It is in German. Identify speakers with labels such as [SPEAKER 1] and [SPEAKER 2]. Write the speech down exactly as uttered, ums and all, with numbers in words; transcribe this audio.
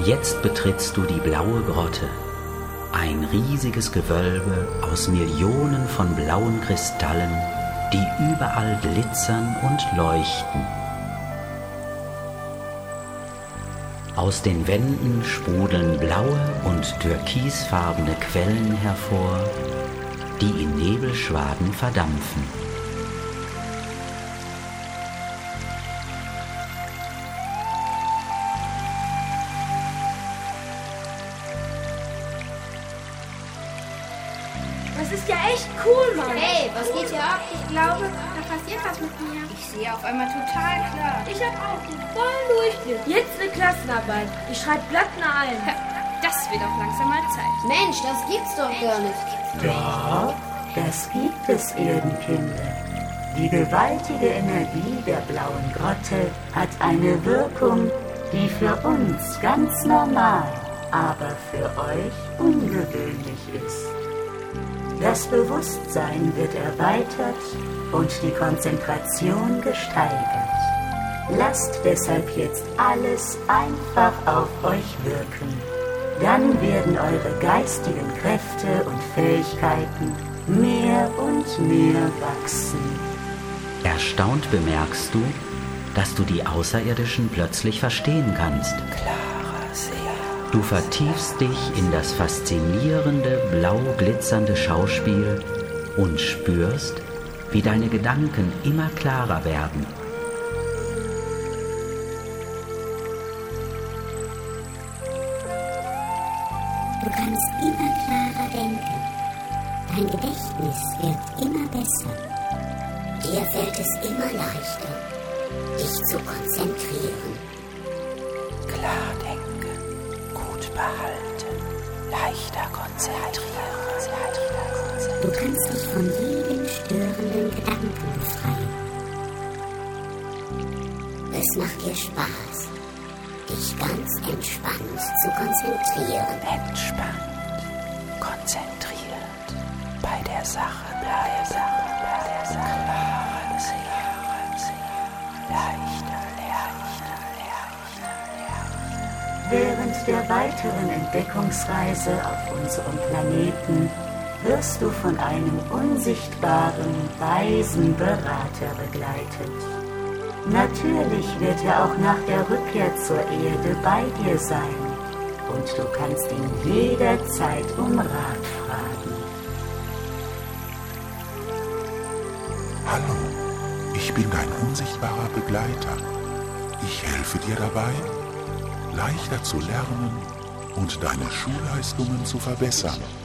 [SPEAKER 1] Jetzt betrittst du die blaue Grotte, ein riesiges Gewölbe aus Millionen von blauen Kristallen, die überall glitzern und leuchten. Aus den Wänden sprudeln blaue und türkisfarbene Quellen hervor, die in Nebelschwaden verdampfen.
[SPEAKER 2] Das ist ja echt cool, Mann.
[SPEAKER 3] Hey, was geht hier ab?
[SPEAKER 2] Ich glaube, da passiert was mit mir.
[SPEAKER 3] Ich sehe auf einmal total klar.
[SPEAKER 2] Ich hab auch den vollen Durchblick. Jetzt eine Klassenarbeit. Ich schreibe Blatten ein.
[SPEAKER 3] Das wird auch langsam mal Zeit.
[SPEAKER 4] Mensch, das gibt's doch gar nicht.
[SPEAKER 5] Doch, das gibt es, Erdenkinder. Die gewaltige Energie der blauen Grotte hat eine Wirkung, die für uns ganz normal, aber für euch ungewöhnlich ist. Das Bewusstsein wird erweitert und die Konzentration gesteigert. Lasst deshalb jetzt alles einfach auf euch wirken. Dann werden eure geistigen Kräfte und Fähigkeiten mehr und mehr wachsen.
[SPEAKER 1] Erstaunt bemerkst du, dass du die Außerirdischen plötzlich verstehen kannst. Du vertiefst dich in das faszinierende, blau glitzernde Schauspiel und spürst, wie deine Gedanken immer klarer werden.
[SPEAKER 6] Du kannst immer klarer denken. Dein Gedächtnis wird immer besser. Dir fällt es immer leichter, dich zu konzentrieren.
[SPEAKER 7] Klar denken, gut behalten, leichter konzentrieren.
[SPEAKER 6] Du kannst dich von jedem störenden Gedanken befreien. Es macht dir Spaß, dich ganz entspannt zu konzentrieren.
[SPEAKER 7] Entspannt, konzentriert, bei der Sache bleiben, bei der Sache klare Seele, leichter, leichter, leichter, leichter.
[SPEAKER 5] Während der weiteren Entdeckungsreise auf unserem Planeten wirst du von einem unsichtbaren, weisen Berater begleitet. Natürlich wird er auch nach der Rückkehr zur Erde bei dir sein und du kannst ihn jederzeit um Rat fragen.
[SPEAKER 8] Hallo, ich bin dein unsichtbarer Begleiter. Ich helfe dir dabei, leichter zu lernen und deine Schulleistungen zu verbessern.